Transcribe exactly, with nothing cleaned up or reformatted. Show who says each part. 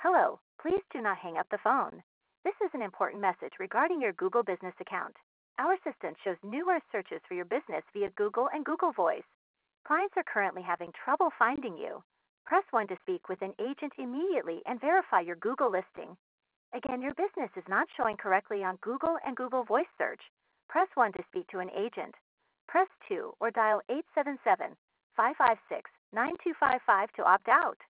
Speaker 1: Hello, please do not hang up the phone. This is an important message regarding your Google Business account. Our assistant shows numerous searches for your business via Google and Google Voice. Clients are currently having trouble finding you. Press one to speak with an agent immediately and verify your Google listing. Again, your business is not showing correctly on Google and Google Voice search. Press one to speak to an agent. Press two or dial eight seven seven, five five six, nine two five five to opt out.